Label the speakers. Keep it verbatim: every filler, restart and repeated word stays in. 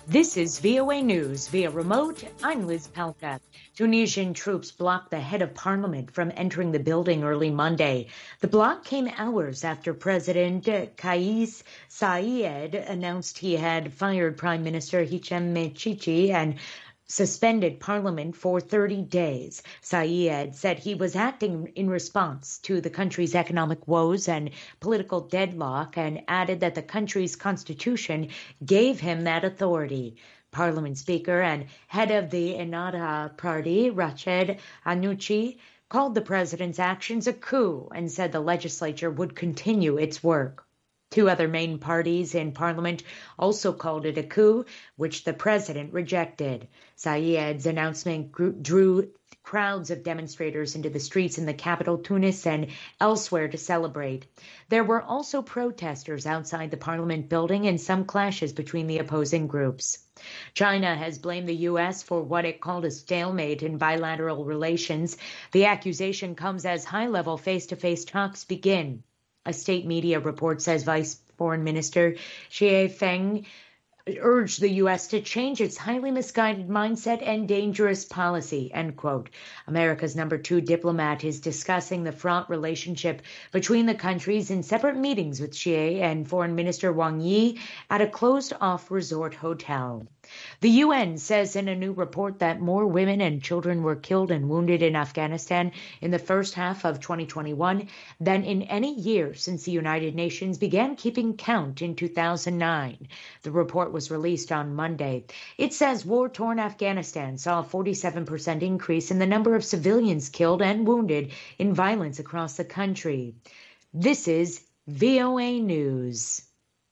Speaker 1: This is V O A News via remote. I'm Liz Pelka. Tunisian troops blocked the head of parliament from entering the building early Monday. The block came hours after President Kais Saied announced he had fired Prime Minister Hichem Mechichi and suspended parliament for thirty days. Saied said he was acting in response to the country's economic woes and political deadlock and added that the country's constitution gave him that authority. Parliament Speaker and head of the Ennahda party, Rached Ghannouchi, called the president's actions a coup and said the legislature would continue its work. Two other main parties in parliament also called it a coup, which the president rejected. Saied's announcement drew crowds of demonstrators into the streets in the capital, Tunis, and elsewhere to celebrate. There were also protesters outside the parliament building and some clashes between the opposing groups. China has blamed the U S for what it called a stalemate in bilateral relations. The accusation comes as high-level face-to-face talks begin. A state media report says Vice Foreign Minister Xie Feng urged the U S to change its highly misguided mindset and dangerous policy, end quote. America's number two diplomat is discussing the fraught relationship between the countries in separate meetings with Xie and Foreign Minister Wang Yi at a closed-off resort hotel. The U N says in a new report that more women and children were killed and wounded in Afghanistan in the first half of twenty twenty-one than in any year since the United Nations began keeping count in two thousand nine. The report was released on Monday. It says war-torn Afghanistan saw a forty-seven percent increase in the number of civilians killed and wounded in violence across the country. This is V O A News.